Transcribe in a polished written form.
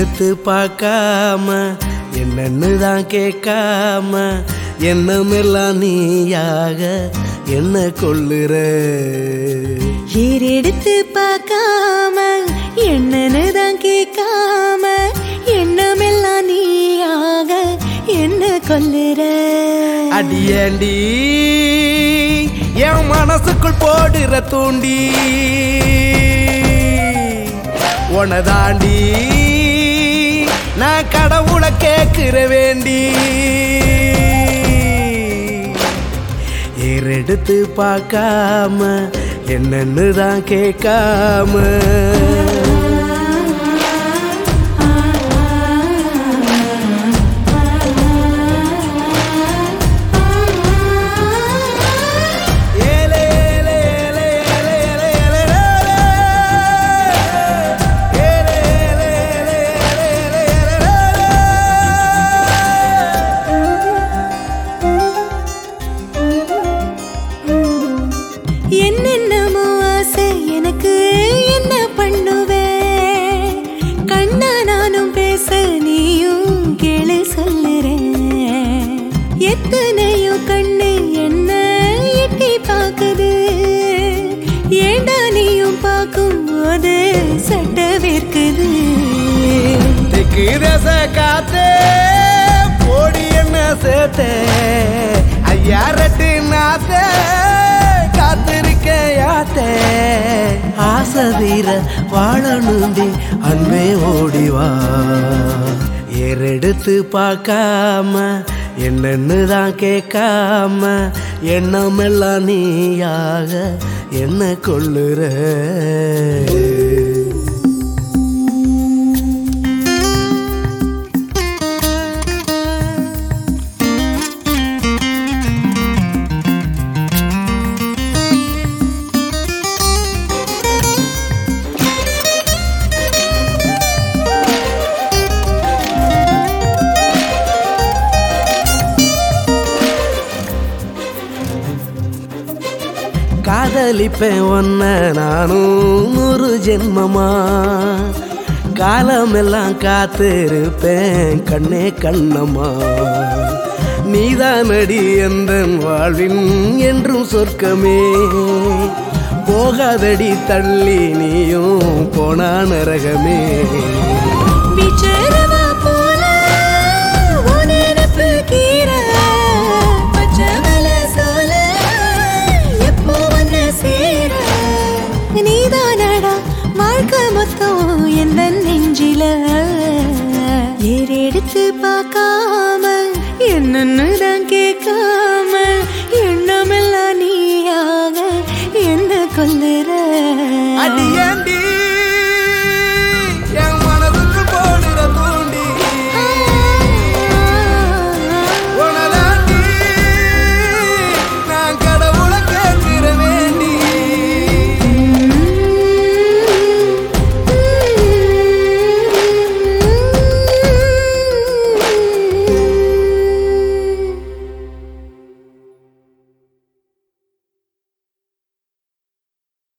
ஏறெடுத்து பார்க்காம என்னன்னு தான் கேட்காம எண்ணமெல்லாம் நீயாக என்ன கொள்ளுற. ஏறெடுத்து பார்க்காம என்னன்னு தான் கேட்காம எண்ணமெல்லாம் நீயாக என்ன கொள்ளுற. அடியேண்டி என் மனசுக்குள் போடுற தூண்டி உனதாண்டி நான் கடவுளை கேட்கிற வேண்டி. ஏறெடுத்து பார்க்காம என்னன்னு தான் கேட்காம என்னென்னமோ ஆசை எனக்கு என்ன பண்ணுவேன். கண்ணா நானும் பேச நீயும் கேளு சொல்லுறேன். எத்தனையோ கண்ணு என்ன எட்டி பார்க்குது. ஏண்டா நீயும் பார்க்கும் போது சட்ட வேர்க்குது. தெற்கு தச காத்தே போடி என்ன சேர்த்தே ஐயா ரெட்டு நாத்தே காத்திருக்கையாத்தே. ஆசதீர வாழணுண்டி அன்பே ஓடிவா. ஏறெடுத்து பார்க்காம என்னன்னு தான் கேட்காம எண்ணமெல்லாம் நீயாக என்ன கொள்ளுற. காதலிப்பேன் ஒன்ன நானும் ஒரு ஜென்மமா. காலமெல்லாம் காத்திருப்பேன் கண்ணே கண்ணம்மா. நீதானடி எந்தன் வாழ்வின் என்றும் சொர்க்கமே. போகாதடி தள்ளி நீயும் போனா நரகமே. வாழ்க்கை மொத்தம் எந்த நெஞ்சில. ஏறெடுத்து பார்க்காம என்னன்னு தான் கேட்காம